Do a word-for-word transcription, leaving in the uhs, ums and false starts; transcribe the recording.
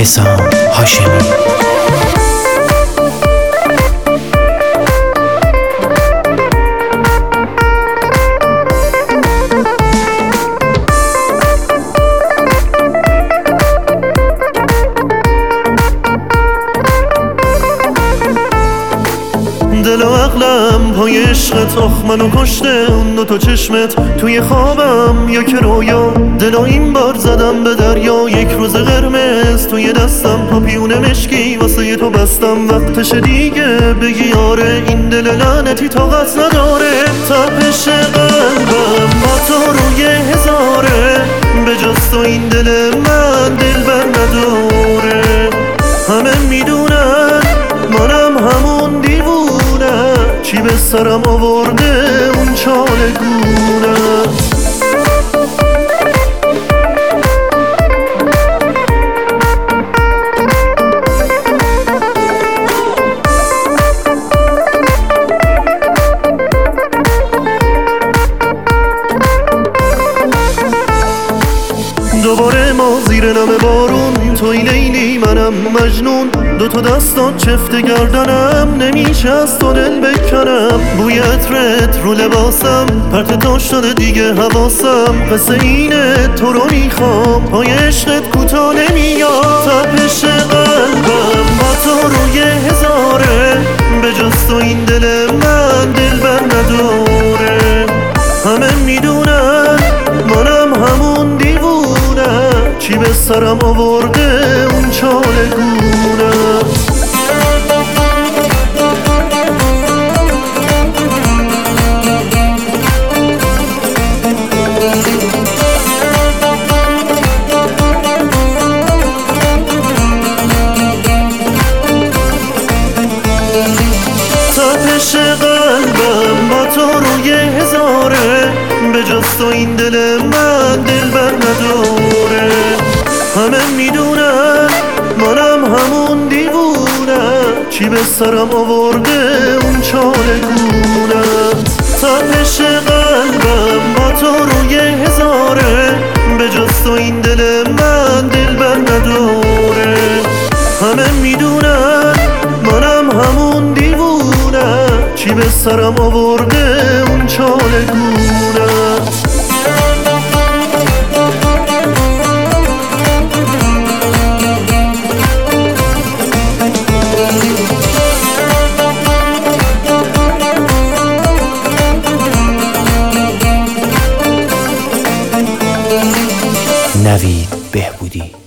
حسام هاشمی. دل و عقلم پای عشقت، آخ منو کشته اون دوتا چشمت. توی خوابم یا که رویا، دلا این بار زدم به دریا. یک روز قرمز توی دستم، پاپیون مشکی واسه تو بستم. وقتش دیگه بگی آره، این دل لعنتی طاقت نداره. تپش قلبم با تو روی هزاره، به جز تو این دل من دل بر نداره. همه میدونن منم همون دیوونه، چی به سرم آورده اون چالگونه. دوباره ما زیر نم بارون، توی لیلی منم مجنون. دوتا دستات چفت گردنم، نمیشه از تو دل بکنم. بوی عطرت رو لباسم، پرت تا شده دیگه حواسم. قصه اینه تو رو میخوام، پای عشقت کوتا نمیاد. تپش قلبم با تو روی هزاره، به جز تو این دل من دل بر نداره. همه میدونن منم همون دیوونه، چی به سرم آورده اون چالگونه. تپش قلبم با تو روی هزاره، به جز تو این دل من دل بر نداره. همه میدونن منم همون دیوونه، چی به سرم آورده اون چالگونه. تپش قلبم با تو روی هزاره، به جز تو این دل من دل بر نداره. همه میدونن منم همون دیوونه، چی به سرم آورده اون چالگونه. نوید بهبودی.